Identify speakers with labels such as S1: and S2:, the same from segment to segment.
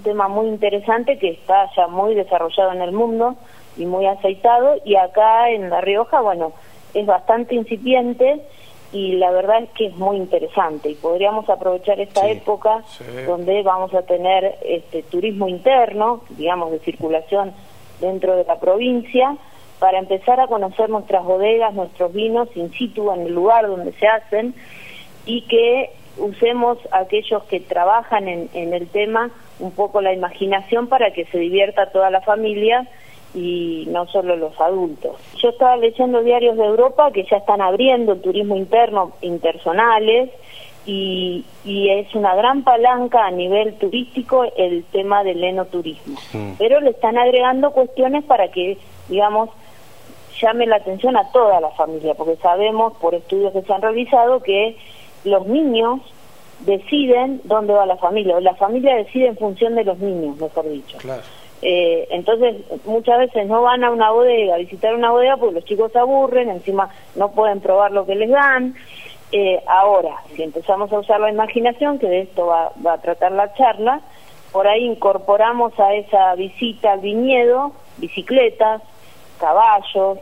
S1: tema muy interesante que está ya muy desarrollado en el mundo y muy aceitado, y acá en La Rioja, bueno, es bastante incipiente y la verdad es que es muy interesante, y podríamos aprovechar esta época donde vamos a tener turismo interno, digamos, de circulación dentro de la provincia, para empezar a conocer nuestras bodegas, nuestros vinos in situ, en el lugar donde se hacen, y que usemos aquellos que trabajan en el tema un poco la imaginación para que se divierta toda la familia y no solo los adultos. Yo estaba leyendo diarios de Europa que ya están abriendo el turismo interno, interzonales, y es una gran palanca a nivel turístico el tema del enoturismo. Pero le están agregando cuestiones para que, digamos, llame la atención a toda la familia, porque sabemos por estudios que se han realizado que los niños deciden dónde va la familia, o la familia decide en función de los niños, mejor dicho.
S2: Claro.
S1: Entonces muchas veces no van a una bodega, a visitar una bodega, porque los chicos se aburren, encima no pueden probar lo que les dan. Ahora, si empezamos a usar la imaginación, que de esto va a tratar la charla, por ahí incorporamos a esa visita al viñedo bicicletas, caballos,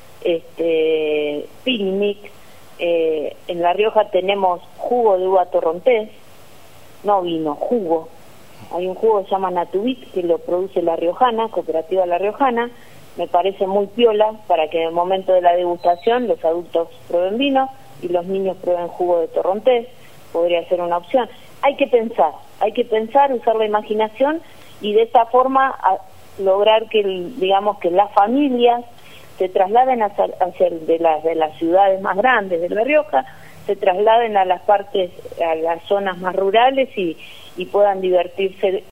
S1: picnic. En La Rioja tenemos jugo de uva torrontés, no vino, jugo. Hay un jugo que se llama Natubit, que lo produce La Riojana, Cooperativa La Riojana. Me parece muy piola para que en el momento de la degustación los adultos prueben vino y los niños prueben jugo de torrontés. Podría ser una opción. Hay que pensar, usar la imaginación, y de esta forma lograr que, digamos, que las familias se trasladen hacia de las ciudades más grandes de La Rioja, se trasladen a las zonas más rurales y puedan divertirse